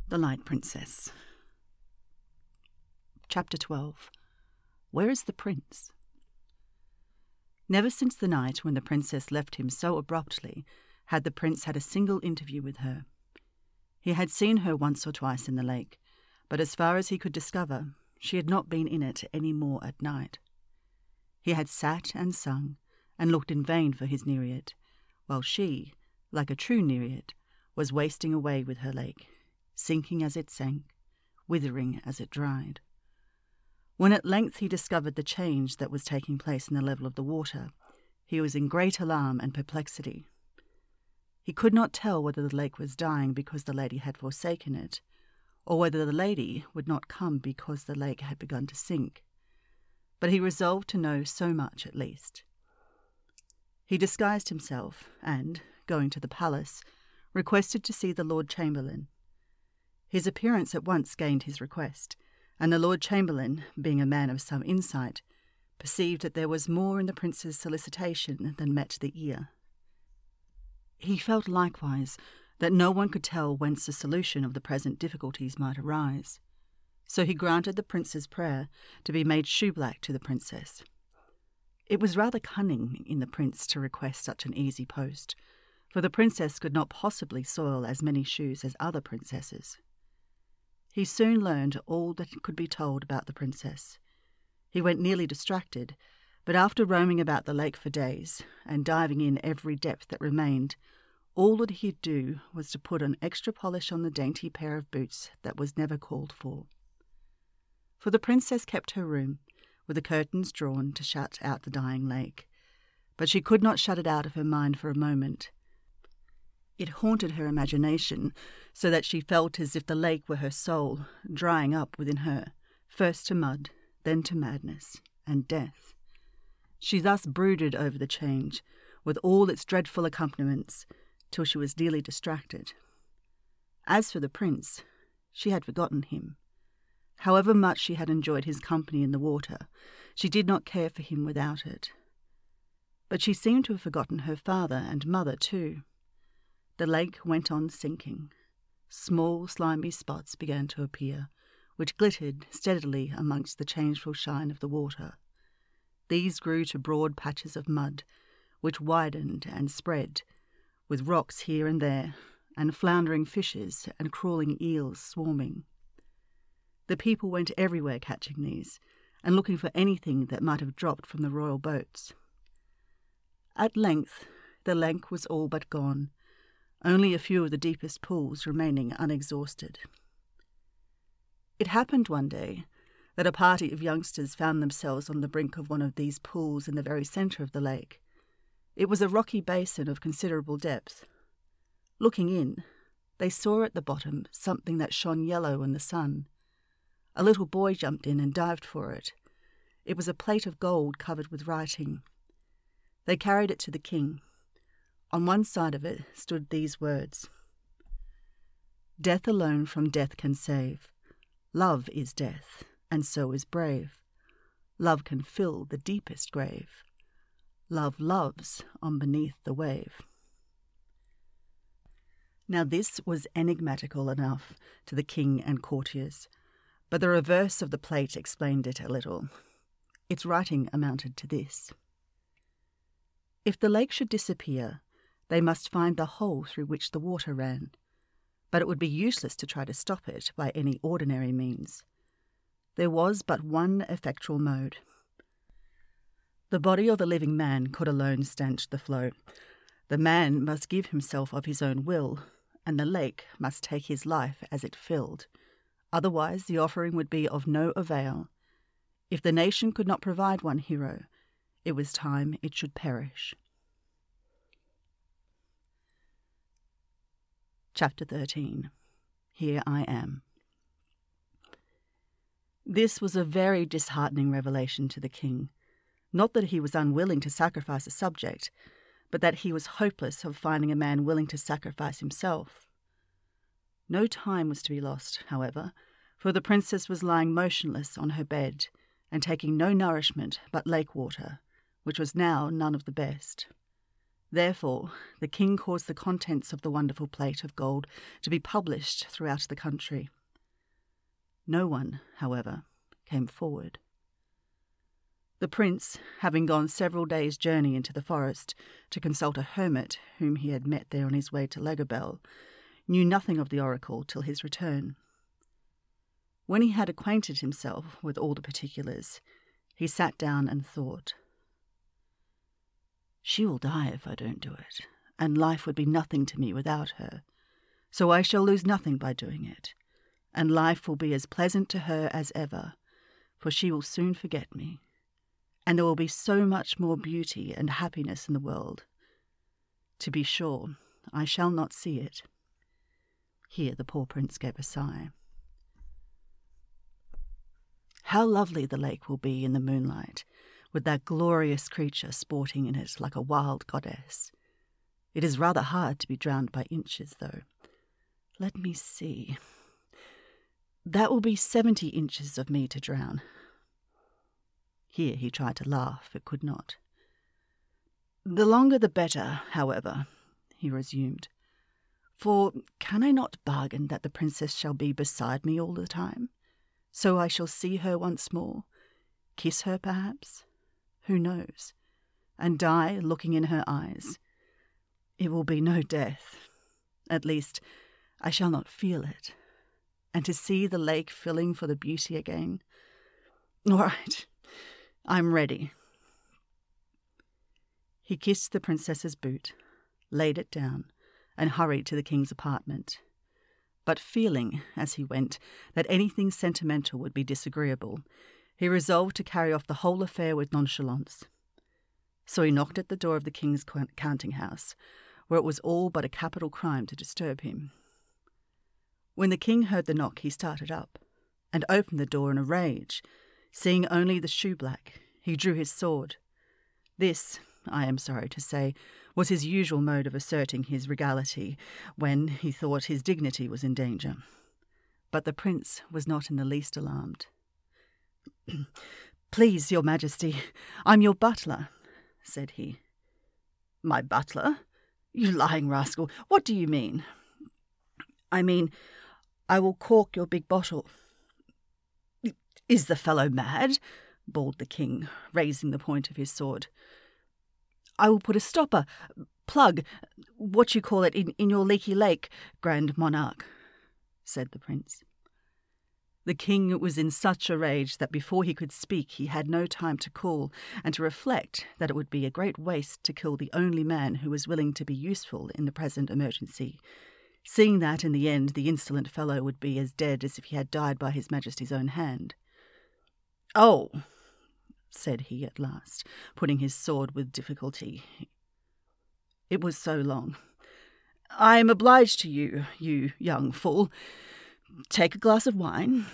The Light Princess. Chapter 12. Where is the prince? Never since the night when the princess left him so abruptly had the prince had a single interview with her. He had seen her once or twice in the lake, but as far as he could discover, she had not been in it any more at night. He had sat and sung, and looked in vain for his Nereid, while she, like a true Nereid, was wasting away with her lake, sinking as it sank, withering as it dried. When at length he discovered the change that was taking place in the level of the water, he was in great alarm and perplexity. He could not tell whether the lake was dying because the lady had forsaken it, or whether the lady would not come because the lake had begun to sink. But he resolved to know so much at least. He disguised himself and, going to the palace, requested to see the Lord Chamberlain. His appearance at once gained his request, and the Lord Chamberlain, being a man of some insight, perceived that there was more in the prince's solicitation than met the ear. He felt likewise that no one could tell whence the solution of the present difficulties might arise, so he granted the prince's prayer to be made shoeblack to the princess. It was rather cunning in the prince to request such an easy post, for the princess could not possibly soil as many shoes as other princesses. He soon learned all that could be told about the princess. He went nearly distracted, but after roaming about the lake for days, and diving in every depth that remained, all that he'd do was to put an extra polish on the dainty pair of boots that was never called for. For the princess kept her room, with the curtains drawn to shut out the dying lake, but she could not shut it out of her mind for a moment. It haunted her imagination, so that she felt as if the lake were her soul, drying up within her, first to mud, then to madness and death. She thus brooded over the change, with all its dreadful accompaniments, till she was nearly distracted. As for the prince, she had forgotten him. However much she had enjoyed his company in the water, she did not care for him without it. But she seemed to have forgotten her father and mother too. The lake went on sinking. Small, slimy spots began to appear, which glittered steadily amongst the changeful shine of the water. These grew to broad patches of mud, which widened and spread, with rocks here and there, and floundering fishes and crawling eels swarming. The people went everywhere catching these, and looking for anything that might have dropped from the royal boats. At length the lake was all but gone, only a few of the deepest pools remaining unexhausted. It happened one day that a party of youngsters found themselves on the brink of one of these pools in the very centre of the lake. It was a rocky basin of considerable depth. Looking in, they saw at the bottom something that shone yellow in the sun. A little boy jumped in and dived for it. It was a plate of gold covered with writing. They carried it to the king. On one side of it stood these words: "Death alone from death can save. Love is death, and so is brave. Love can fill the deepest grave. Love loves on beneath the wave." Now this was enigmatical enough to the king and courtiers, but the reverse of the plate explained it a little. Its writing amounted to this: if the lake should disappear, they must find the hole through which the water ran, but it would be useless to try to stop it by any ordinary means. There was but one effectual mode. The body of a living man could alone stanch the flow. The man must give himself of his own will, and the lake must take his life as it filled. Otherwise the offering would be of no avail. If the nation could not provide one hero, it was time it should perish. Chapter 13. Here I Am. This was a very disheartening revelation to the king. Not that he was unwilling to sacrifice a subject, but that he was hopeless of finding a man willing to sacrifice himself. No time was to be lost, however, for the princess was lying motionless on her bed and taking no nourishment but lake water, which was now none of the best. Therefore, the king caused the contents of the wonderful plate of gold to be published throughout the country. No one, however, came forward. The prince, having gone several days' journey into the forest to consult a hermit whom he had met there on his way to Lagobel, knew nothing of the oracle till his return. When he had acquainted himself with all the particulars, he sat down and thought, "She will die if I don't do it, and life would be nothing to me without her. So I shall lose nothing by doing it, and life will be as pleasant to her as ever, for she will soon forget me, and there will be so much more beauty and happiness in the world. To be sure, I shall not see it." Here the poor prince gave a sigh. "How lovely the lake will be in the moonlight, with that glorious creature sporting in it like a wild goddess. It is rather hard to be drowned by inches, though. Let me see. That will be 70 inches of me to drown." Here he tried to laugh, but could not. "The longer the better, however," he resumed. "For can I not bargain that the princess shall be beside me all the time? So I shall see her once more, kiss her perhaps, who knows, and die looking in her eyes. It will be no death. At least, I shall not feel it. And to see the lake filling for the beauty again. All right, I'm ready." He kissed the princess's boot, laid it down, and hurried to the king's apartment. But feeling, as he went, that anything sentimental would be disagreeable, he resolved to carry off the whole affair with nonchalance. So he knocked at the door of the king's counting-house, where it was all but a capital crime to disturb him. When the king heard the knock, he started up, and opened the door in a rage. Seeing only the shoeblack, he drew his sword. This, I am sorry to say, was his usual mode of asserting his regality when he thought his dignity was in danger. But the prince was not in the least alarmed. "Please, your majesty, I'm your butler," said he. "My butler? You lying rascal, what do you mean?" "I mean, I will cork your big bottle." "Is the fellow mad?" bawled the king, raising the point of his sword. "I will put a stopper, plug, what you call it, in your leaky lake, grand monarch," said the prince. The king was in such a rage that before he could speak he had no time to cool, and to reflect that it would be a great waste to kill the only man who was willing to be useful in the present emergency, seeing that in the end the insolent fellow would be as dead as if he had died by his majesty's own hand. "Oh," said he at last, putting his sword with difficulty. "It was so long. I am obliged to you, you young fool. Take a glass of wine?"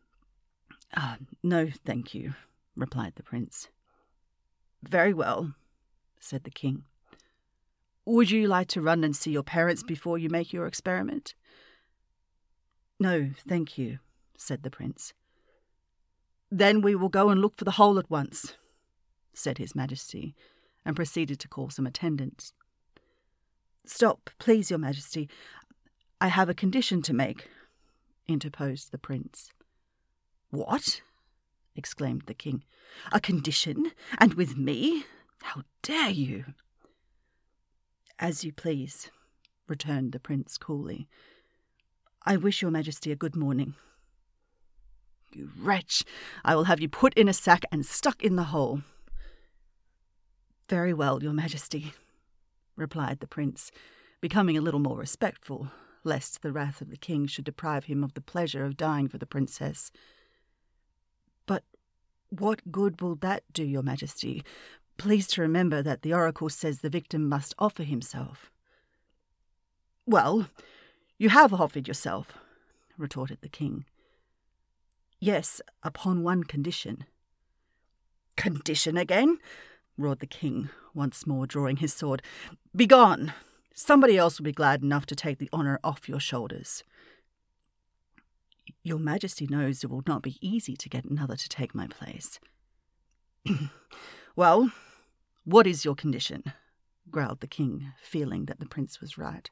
"No, thank you," replied the prince. "Very well," said the king. "Would you like to run and see your parents before you make your experiment?" "No, thank you," said the prince. "Then we will go and look for the hole at once," said his majesty, and proceeded to call some attendants. "Stop, please, your majesty. I have a condition to make," interposed the prince. "What?" exclaimed the king. "A condition? And with me? How dare you?" "As you please," returned the prince coolly. "I wish your majesty a good morning." "You wretch! I will have you put in a sack and stuck in the hole." "Very well, your majesty," replied the prince, becoming a little more respectful, lest the wrath of the king should deprive him of the pleasure of dying for the princess. "But what good will that do, your majesty? Please to remember that the oracle says the victim must offer himself." "Well, you have offered yourself," retorted the king. "Yes, upon one condition." "Condition again?" roared the king, once more drawing his sword. "Begone! Somebody else will be glad enough to take the honour off your shoulders." "Your majesty knows it will not be easy to get another to take my place." "Well, what is your condition?" growled the king, feeling that the prince was right.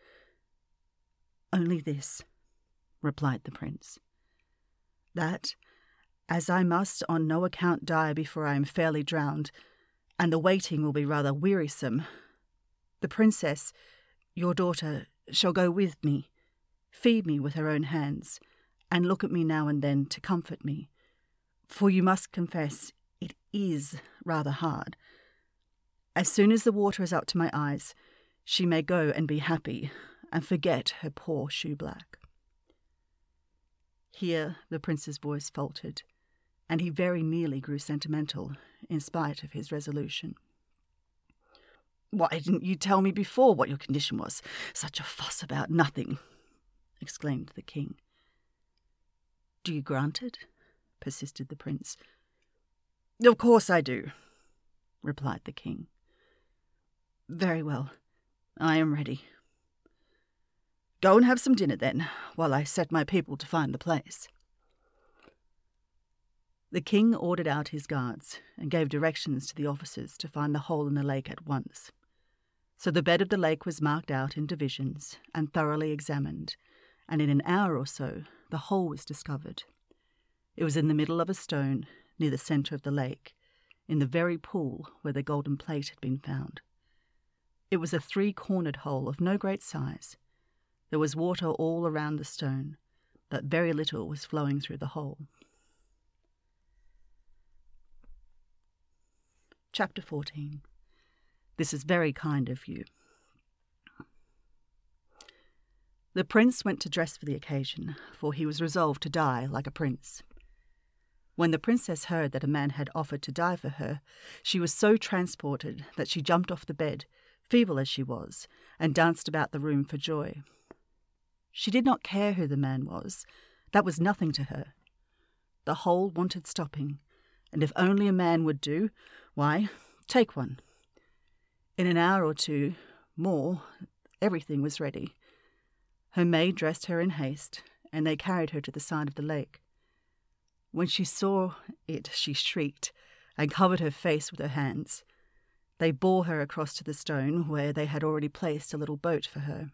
"Only this," replied the prince, "that, as I must on no account die before I am fairly drowned, and the waiting will be rather wearisome, the princess, your daughter, shall go with me, feed me with her own hands, and look at me now and then to comfort me, for you must confess it is rather hard. As soon as the water is up to my eyes, she may go and be happy, and forget her poor shoeblack." Here the prince's voice faltered, and he very nearly grew sentimental, in spite of his resolution. "Why didn't you tell me before what your condition was? Such a fuss about nothing," exclaimed the king. "Do you grant it?" persisted the prince. "Of course I do," replied the king. "Very well, I am ready. Go and have some dinner then, while I set my people to find the place." The king ordered out his guards and gave directions to the officers to find the hole in the lake at once. So the bed of the lake was marked out in divisions and thoroughly examined, and in an hour or so the hole was discovered. It was in the middle of a stone near the centre of the lake, in the very pool where the golden plate had been found. It was a 3-cornered hole of no great size. There was water all around the stone, but very little was flowing through the hole. Chapter 14. This is very kind of you. The prince went to dress for the occasion, for he was resolved to die like a prince. When the princess heard that a man had offered to die for her, she was so transported that she jumped off the bed, feeble as she was, and danced about the room for joy. She did not care who the man was. That was nothing to her. The hole wanted stopping, and if only a man would do, why, take one. In an hour or two more, everything was ready. Her maid dressed her in haste, and they carried her to the side of the lake. When she saw it, she shrieked, and covered her face with her hands. They bore her across to the stone, where they had already placed a little boat for her.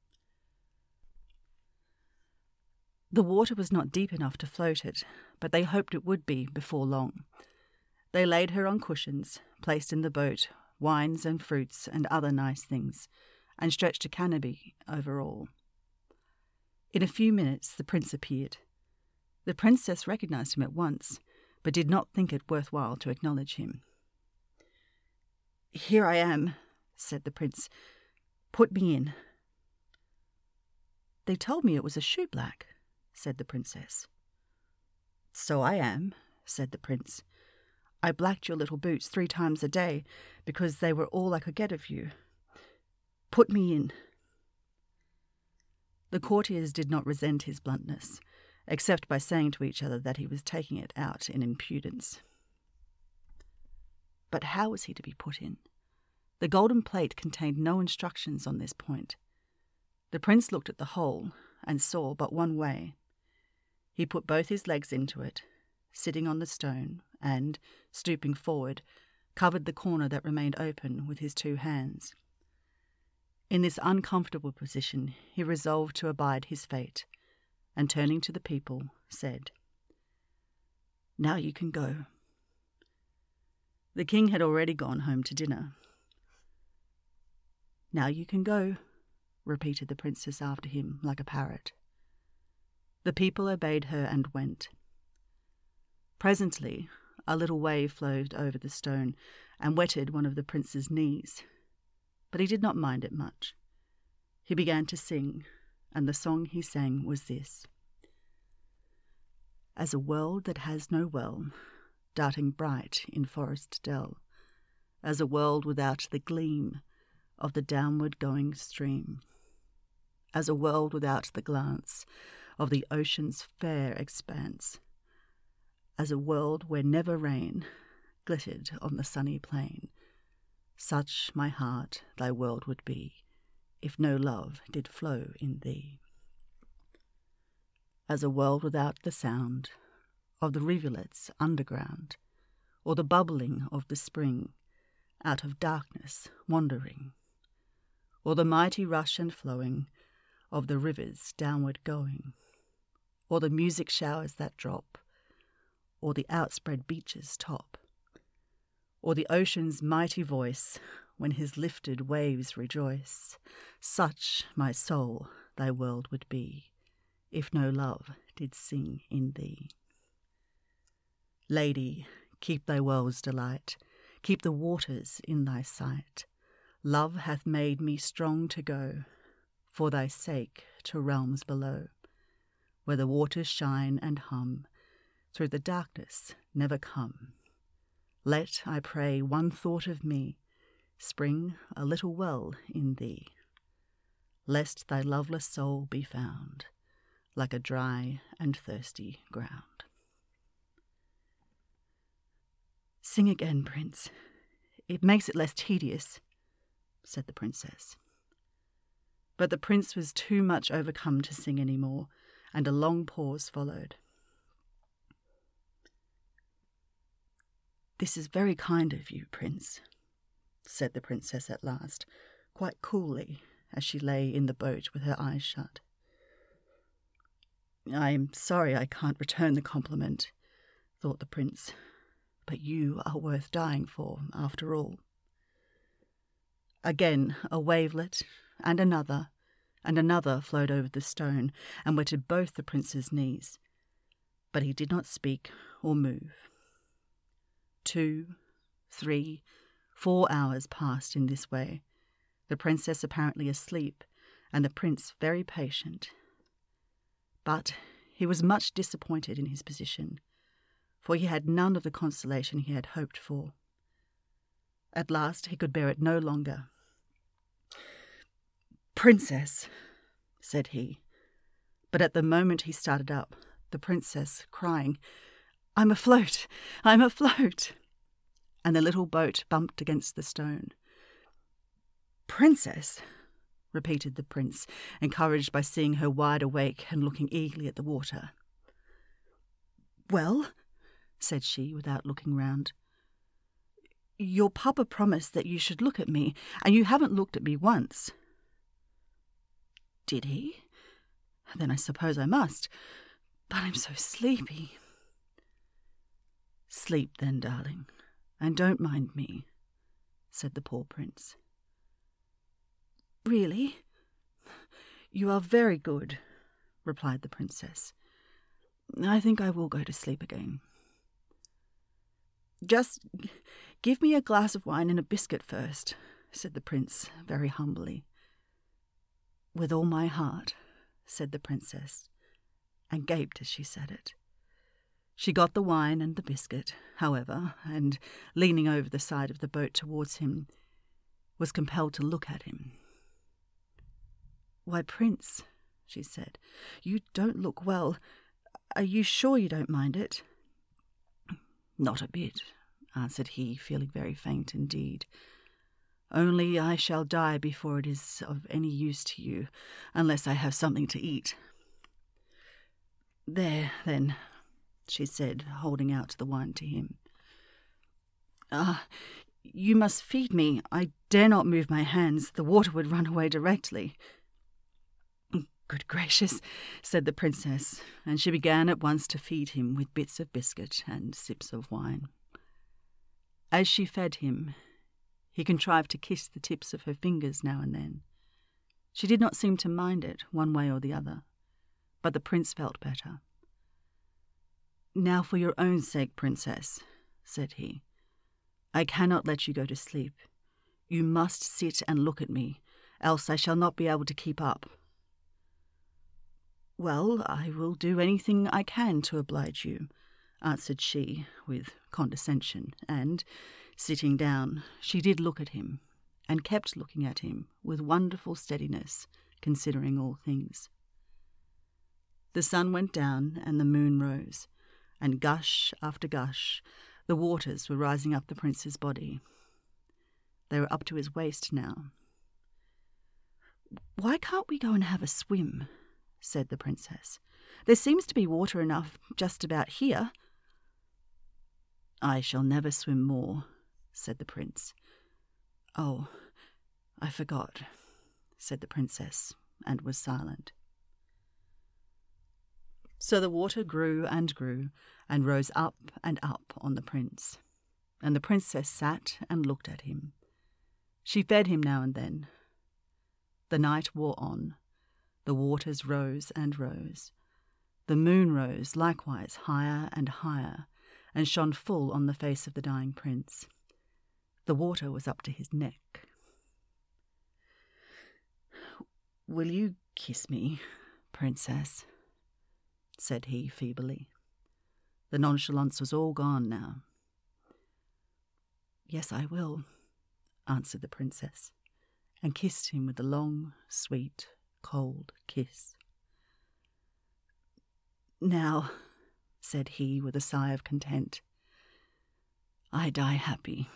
The water was not deep enough to float it, but they hoped it would be before long. They laid her on cushions, placed in the boat wines and fruits and other nice things, and stretched a canopy over all. In a few minutes the prince appeared. The princess recognized him at once, but did not think it worth while to acknowledge him. "Here I am," said the prince. "Put me in." "They told me it was a shoeblack," said the princess. "So I am," said the prince. "I blacked your little boots 3 times a day, because they were all I could get of you. Put me in." The courtiers did not resent his bluntness, except by saying to each other that he was taking it out in impudence. But how was he to be put in? The golden plate contained no instructions on this point. The prince looked at the hole and saw but one way. He put both his legs into it, sitting on the stone, and, stooping forward, covered the corner that remained open with his 2 hands. In this uncomfortable position he resolved to abide his fate, and turning to the people, said, "Now you can go." The king had already gone home to dinner. "Now you can go," repeated the princess after him like a parrot. The people obeyed her and went. Presently a little wave flowed over the stone and wetted one of the prince's knees, but he did not mind it much. He began to sing, and the song he sang was this: "As a world that has no well, darting bright in forest dell, as a world without the gleam of the downward going stream, as a world without the glance of the ocean's fair expanse, as a world where never rain glittered on the sunny plain, such, my heart, thy world would be, if no love did flow in thee. As a world without the sound of the rivulets underground, or the bubbling of the spring, out of darkness wandering, or the mighty rush and flowing of the rivers downward going, or the music showers that drop, or the outspread beach's top, or the ocean's mighty voice when his lifted waves rejoice. Such, my soul, thy world would be, if no love did sing in thee. Lady, keep thy world's delight, keep the waters in thy sight. Love hath made me strong to go, for thy sake, to realms below, where the waters shine and hum, through the darkness never come. Let, I pray, one thought of me spring a little well in thee, lest thy loveless soul be found like a dry and thirsty ground. Sing again, Prince. It makes it less tedious, said the princess. But the prince was too much overcome to sing any more, and a long pause followed. This is very kind of you, Prince, said the princess at last, quite coolly, as she lay in the boat with her eyes shut. I am sorry I can't return the compliment, thought the prince, but you are worth dying for, after all. Again a wavelet, and another flowed over the stone and wetted both the prince's knees, but he did not speak or move. 2, 3, 4 hours passed in this way, the princess apparently asleep, and the prince very patient. But he was much disappointed in his position, for he had none of the consolation he had hoped for. At last he could bear it no longer. "Princess," said he, but at the moment he started up, the princess crying, "I'm afloat! I'm afloat!" and the little boat bumped against the stone. "Princess," repeated the prince, encouraged by seeing her wide awake and looking eagerly at the water. "Well?" said she, without looking round. "Your papa promised that you should look at me, and you haven't looked at me once." "Did he? Then I suppose I must. But I'm so sleepy." "Sleep then, darling, and don't mind me," said the poor prince. "Really? You are very good," replied the princess. "I think I will go to sleep again." "Just give me a glass of wine and a biscuit first," said the prince very humbly. "With all my heart," said the princess, and gaped as she said it. She got the wine and the biscuit, however, and, leaning over the side of the boat towards him, was compelled to look at him. "Why, Prince," she said, "you don't look well. Are you sure you don't mind it?" "Not a bit," answered he, feeling very faint indeed. "Only I shall die before it is of any use to you, unless I have something to eat." "There, then," she said, holding out the wine to him. You must feed me. I dare not move my hands. The water would run away directly." "Good gracious," said the princess, and she began at once to feed him with bits of biscuit and sips of wine. As she fed him, he contrived to kiss the tips of her fingers now and then. She did not seem to mind it, one way or the other, but the prince felt better. "Now for your own sake, princess," said he, "I cannot let you go to sleep. You must sit and look at me, else I shall not be able to keep up." "Well, I will do anything I can to oblige you," answered she with condescension, and, sitting down, she did look at him, and kept looking at him with wonderful steadiness, considering all things. The sun went down and the moon rose, and gush after gush, the waters were rising up the prince's body. They were up to his waist now. "Why can't we go and have a swim?" said the princess. "There seems to be water enough just about here." "I shall never swim more," said the prince, "Oh, I forgot," said the princess, and was silent. So the water grew and rose up and up on the prince, and the princess sat and looked at him. She fed him now and then. The night wore on. The waters rose and rose. The moon rose likewise higher and higher, and shone full on the face of the dying prince. The water was up to his neck. "Will you kiss me, princess?" said he feebly. The nonchalance was all gone now. "Yes, I will," answered the princess, and kissed him with a long, sweet, cold kiss. "Now," said he with a sigh of content, "I die happy."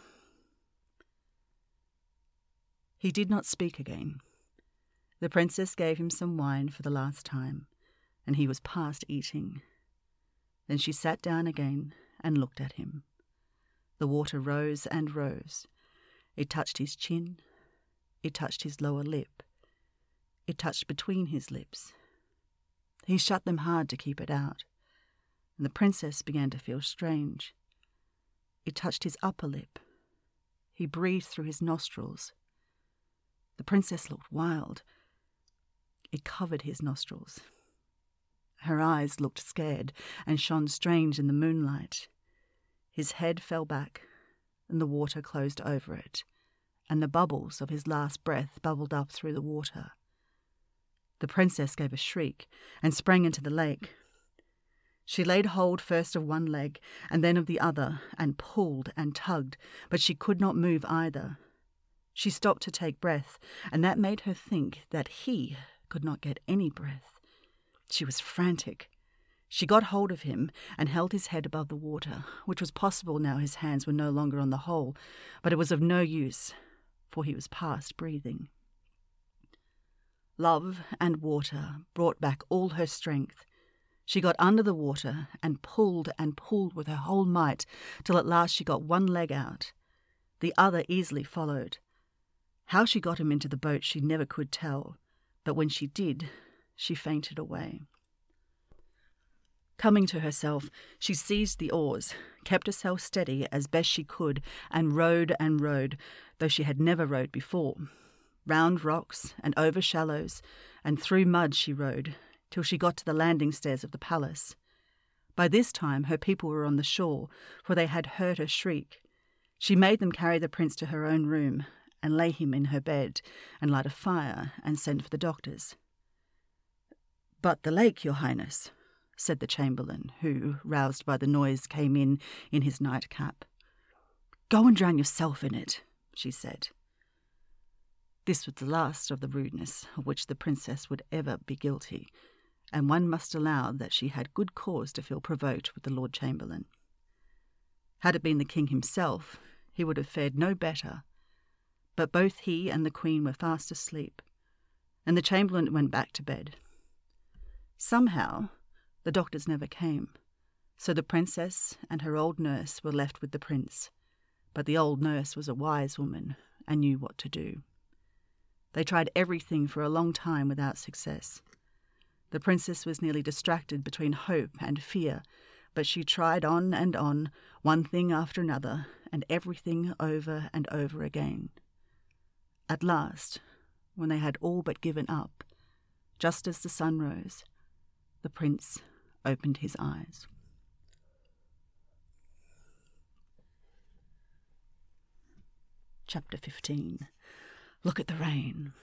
He did not speak again. The princess gave him some wine for the last time, and he was past eating. Then she sat down again and looked at him. The water rose and rose. It touched his chin. It touched his lower lip. It touched between his lips. He shut them hard to keep it out, and the princess began to feel strange. It touched his upper lip. He breathed through his nostrils. The princess looked wild. It covered his nostrils. Her eyes looked scared and shone strange in the moonlight. His head fell back, and the water closed over it, and the bubbles of his last breath bubbled up through the water. The princess gave a shriek and sprang into the lake. She laid hold first of one leg and then of the other, and pulled and tugged, but she could not move either. She stopped to take breath, and that made her think that he could not get any breath. She was frantic. She got hold of him and held his head above the water, which was possible now his hands were no longer on the hole, but it was of no use, for he was past breathing. Love and water brought back all her strength. She got under the water and pulled with her whole might, till at last she got one leg out. The other easily followed. How she got him into the boat she never could tell, but when she did, she fainted away. Coming to herself, she seized the oars, kept herself steady as best she could, and rowed, though she had never rowed before. Round rocks and over shallows and through mud she rowed, till she got to the landing stairs of the palace. By this time her people were on the shore, for they had heard her shriek. She made them carry the prince to her own room, and lay him in her bed, and light a fire, and send for the doctors. "But the lake, your highness," said the chamberlain, who, roused by the noise, came in his nightcap. "Go and drown yourself in it," she said. This was the last of the rudeness of which the princess would ever be guilty, and one must allow that she had good cause to feel provoked with the Lord Chamberlain. Had it been the king himself, he would have fared no better, but both he and the queen were fast asleep, and the chamberlain went back to bed. Somehow the doctors never came, so the princess and her old nurse were left with the prince, but the old nurse was a wise woman and knew what to do. They tried everything for a long time without success. The princess was nearly distracted between hope and fear, but she tried on, one thing after another, and everything over and over again. At last, when they had all but given up, just as the sun rose, the prince opened his eyes. Chapter 15. Look at the rain.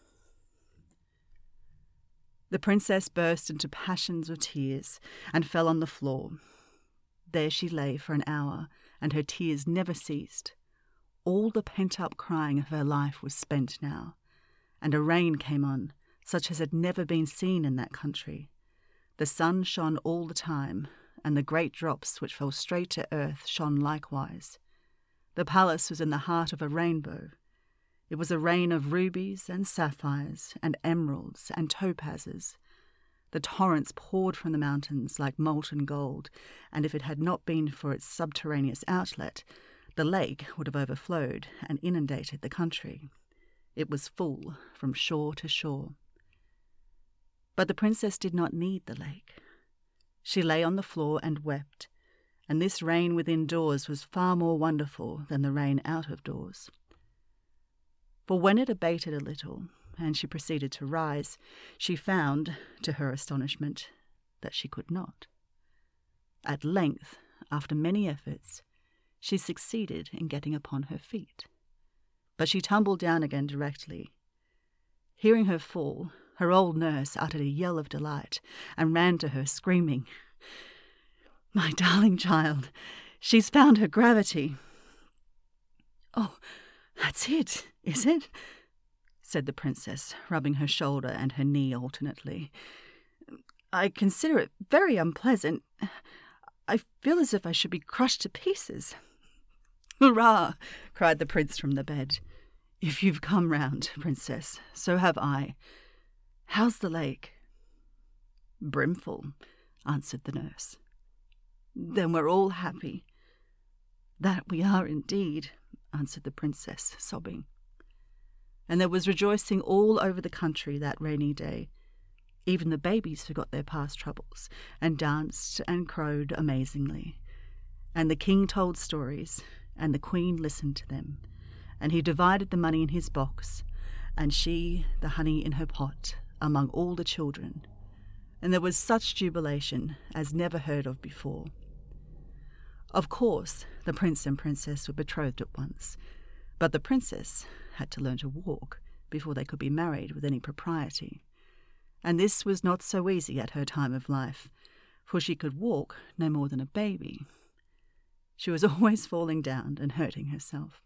The princess burst into passions of tears and fell on the floor. There she lay for an hour, and her tears never ceased. All the pent-up crying of her life was spent now, and a rain came on, such as had never been seen in that country. The sun shone all the time, and the great drops which fell straight to earth shone likewise. The palace was in the heart of a rainbow. It was a rain of rubies and sapphires and emeralds and topazes. The torrents poured from the mountains like molten gold, and if it had not been for its subterraneous outlet, The lake would have overflowed and inundated the country. It was full from shore to shore. But the princess did not need the lake. She lay on the floor and wept, and this rain within doors was far more wonderful than the rain out of doors. For when it abated a little, and she proceeded to rise, she found, to her astonishment, that she could not. At length, after many efforts, she succeeded in getting upon her feet. But she tumbled down again directly. Hearing her fall, her old nurse uttered a yell of delight and ran to her, screaming, "My darling child, she's found her gravity." "Oh, that's it, is it?" said the princess, rubbing her shoulder and her knee alternately. "I consider it very unpleasant. I feel as if I should be crushed to pieces." "Hurrah!" cried the prince from the bed. "If you've come round, princess, so have I. How's the lake?" "Brimful," answered the nurse. "Then we're all happy." "That we are indeed," answered the princess, sobbing. And there was rejoicing all over the country that rainy day. Even the babies forgot their past troubles and danced and crowed amazingly. And the king told stories, and the queen listened to them, and he divided the money in his box, and she the honey in her pot, among all the children. And there was such jubilation as never heard of before. Of course, the prince and princess were betrothed at once, but the princess had to learn to walk before they could be married with any propriety. And this was not so easy at her time of life, for she could walk no more than a baby. She was always falling down and hurting herself.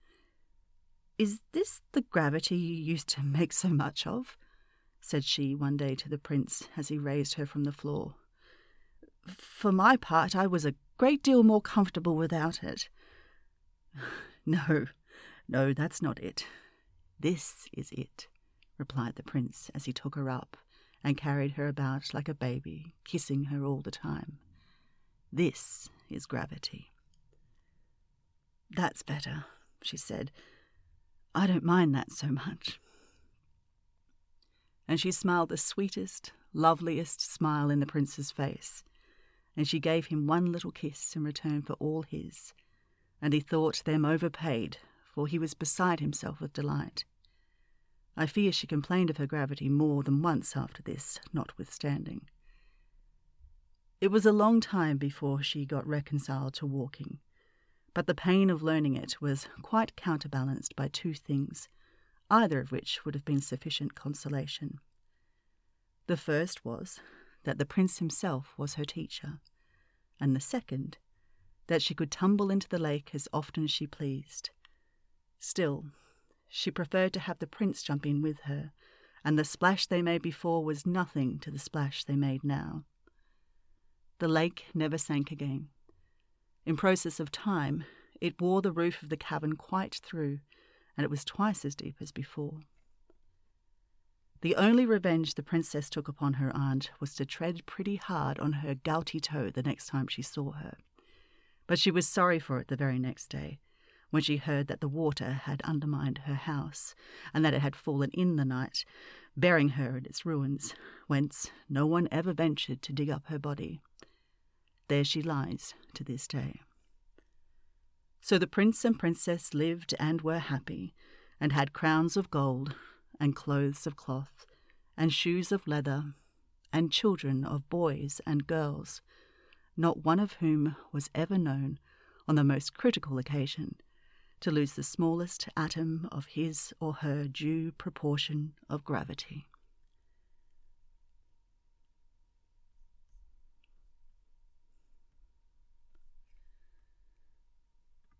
"Is this the gravity you used to make so much of?" said she one day to the prince as he raised her from the floor. "For my part, I was a great deal more comfortable without it." No, that's not it. This is it," replied the prince as he took her up and carried her about like a baby, kissing her all the time. "This is gravity." "That's better," she said. "I don't mind that so much." And she smiled the sweetest, loveliest smile in the prince's face, and she gave him one little kiss in return for all his, and he thought them overpaid, for he was beside himself with delight. I fear she complained of her gravity more than once after this, notwithstanding. It was a long time before she got reconciled to walking, but the pain of learning it was quite counterbalanced by two things, either of which would have been sufficient consolation. The first was that the prince himself was her teacher, and the second, that she could tumble into the lake as often as she pleased. Still, she preferred to have the prince jump in with her, and the splash they made before was nothing to the splash they made now. The lake never sank again. In process of time, it wore the roof of the cavern quite through, and it was twice as deep as before. The only revenge the princess took upon her aunt was to tread pretty hard on her gouty toe the next time she saw her. But she was sorry for it the very next day, when she heard that the water had undermined her house, and that it had fallen in the night, burying her in its ruins, whence no one ever ventured to dig up her body. There she lies to this day. So the prince and princess lived and were happy, and had crowns of gold, and clothes of cloth, and shoes of leather, and children of boys and girls, not one of whom was ever known, on the most critical occasion, to lose the smallest atom of his or her due proportion of gravity.